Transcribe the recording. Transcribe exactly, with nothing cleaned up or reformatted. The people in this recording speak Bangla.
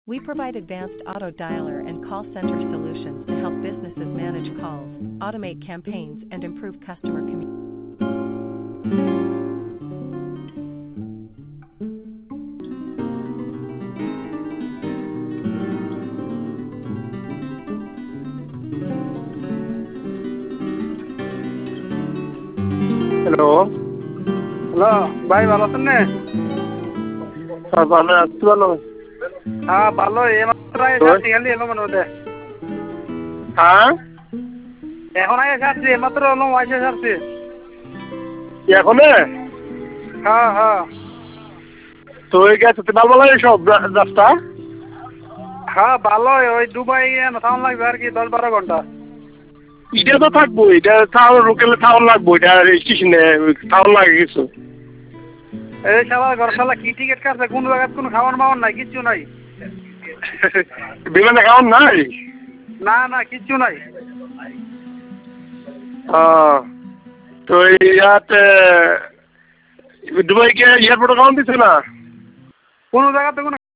We provide advanced auto dialer and call center solutions to help businesses manage calls, automate campaigns, and improve customer communication. Hello hello ভাই, ভালো আছেন না? হ্যাঁ ভালো আছি। ভালো হ্যাঁ ভালো। এইমাত্র আসছি, খালি এলো মনে হতে। হ্যাঁ এখন আগে আসছি, এইমাত্র এলো ওয়াইসে আসছি। এখন হ্যাঁ হ্যাঁ তো ওই গেছে তো ভালো লাগে সব রাস্তা। হ্যাঁ ভালো। ওই দুবাই থাউন লাগবে আর কি, দশ বারো ঘন্টা। এটা তো থাকবো, এটা টাউন লোকেলে টাউন লাগবো, এটা স্টেশনে টাউন লাগে কিছু। এই শালা ঘর শালা কি টিকিট কাটছে, কোন জায়গায় কোনো খাওয়ান মাওয়ান নাই, কিচ্ছু নাই। বিমানে খাওয়ান নাই? না না কিচ্ছু নাই। তো ইয়াতে দুবাইকে এয়ারপোর্টে খাওয়ান দিচ্ছে না? কোনো জায়গাতে কোনো